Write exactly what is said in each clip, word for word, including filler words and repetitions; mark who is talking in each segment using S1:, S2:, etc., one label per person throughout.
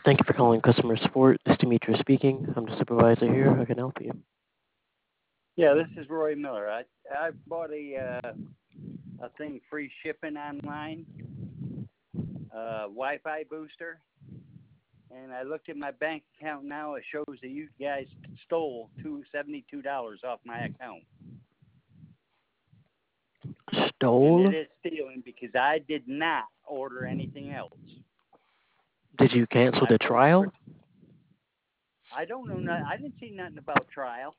S1: Thank you for calling customer support. This is Demetrius speaking. I'm the supervisor here. How can I help you?
S2: Yeah, this is Roy Miller. I I bought a uh, a thing free shipping online, uh, Wi-Fi booster, and I looked at my bank account now. It shows that you guys stole two seventy two dollars off my account, and it
S1: Stole?
S2: is stealing because I did not order anything else.
S1: Did you cancel
S2: I
S1: the
S2: paid for.
S1: trial?
S2: I don't know. Not, I didn't see nothing about trial.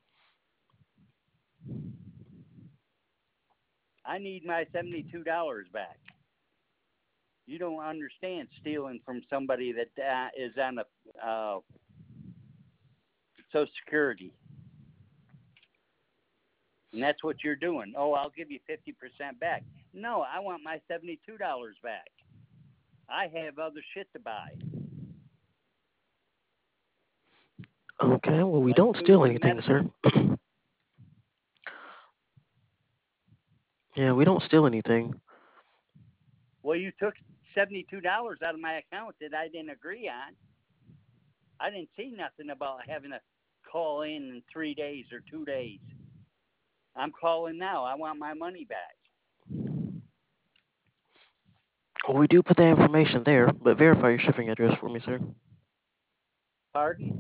S2: I need my seventy two dollars back. You don't understand stealing from somebody that uh, is on a uh, Social Security. And that's what you're doing. Oh, I'll give you fifty percent back. No, I want my seventy-two dollars back. I have other shit to buy,
S1: Okay, well, we
S2: like
S1: don't
S2: food
S1: steal
S2: and
S1: anything, sir.
S2: medicine.
S1: Yeah, we don't steal anything.
S2: Well, you took seventy-two dollars out of my account that I didn't agree on. I didn't see nothing about having to call in in three days or two days. I'm calling now. I want my money back.
S1: Well, we do put that information there, but verify your shipping address for me, sir.
S2: Pardon?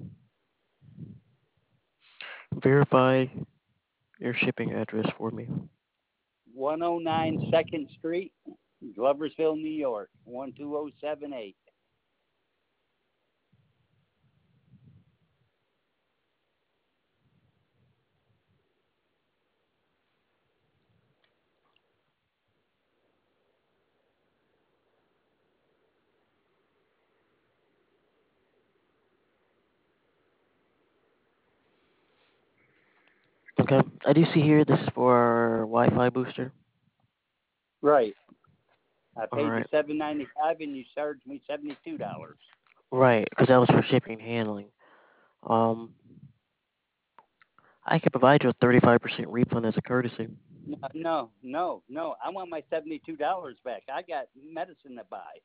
S1: Verify your shipping address for me.
S2: one oh nine Second Street, Gloversville, New York, one two oh seven eight.
S1: Okay, I do see here this is for our Wi-Fi booster.
S2: Right. I
S1: All
S2: paid the
S1: right,
S2: seven ninety five, and you charged me seventy two dollars.
S1: right, because that was for shipping and handling. Um, I could provide you a thirty-five percent refund as a courtesy.
S2: No, no, no, no. I want my seventy two dollars back. I got medicine to buy.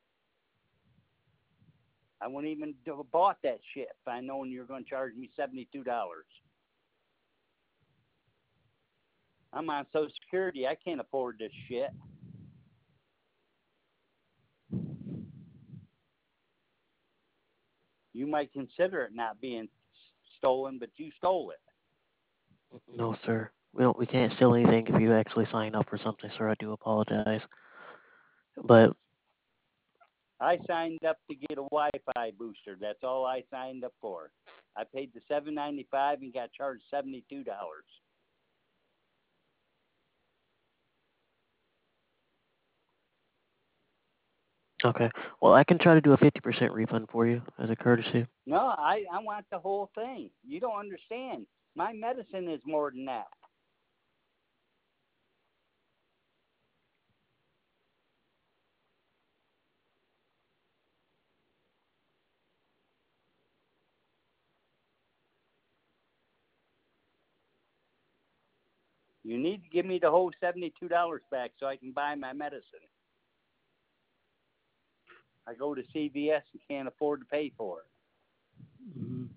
S2: I wouldn't even have bought that shit if I known you were going to charge me seventy two dollars. I'm on Social Security. I can't afford this shit. You might consider it not being stolen, but you stole it.
S1: No, sir. We don't. We can't steal anything if you actually sign up for something, sir. I do apologize. But
S2: I signed up to get a Wi-Fi booster. That's all I signed up for. I paid the seven ninety five and got charged seventy two dollars.
S1: okay. Well, I can try to do a fifty percent refund for you as a courtesy.
S2: No, I, I want the whole thing. You don't understand. My medicine is more than that. You need to give me the whole seventy two dollars back so I can buy my medicine. I go to C V S and can't afford to pay for it.
S1: Mhm.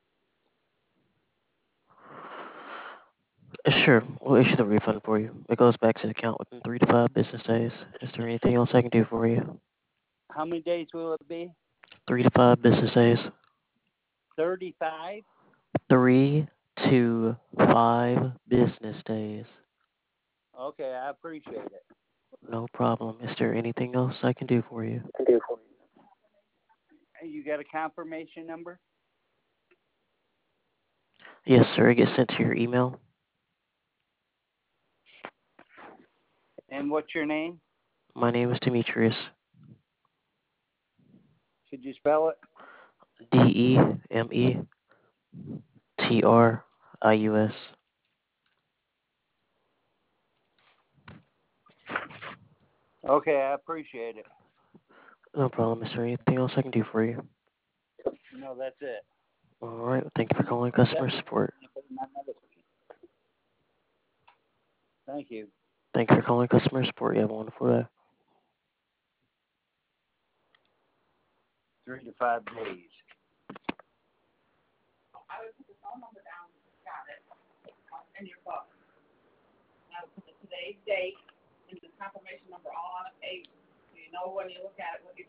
S1: Sure, we'll issue the refund for you. It goes back to the account within three to five business days. Is there anything else I can do for you?
S2: How many days will it be?
S1: Three to five business days.
S2: thirty-five?
S1: Three to five business days.
S2: Okay, I appreciate it.
S1: No problem. Is there anything else I can do for you?
S2: You got a confirmation number?
S1: Yes, sir. It gets sent to your email.
S2: And what's your name?
S1: My name is Demetrius.
S2: Could you spell it?
S1: D E M E T R I U S.
S2: Okay, I appreciate it.
S1: No problem. Is there anything else I can do for you?
S2: No, that's it.
S1: All right. Thank you for
S2: I need
S1: calling
S2: my
S1: customer
S2: seventy
S1: support.
S2: to pay my medicine. Thank you.
S1: Thank you for calling customer support. You have a wonderful day.
S2: three to five days.
S3: I would put the phone number down. Got it. In your book. I would put the today's date and the confirmation number all on a page, so you know when you look at it what you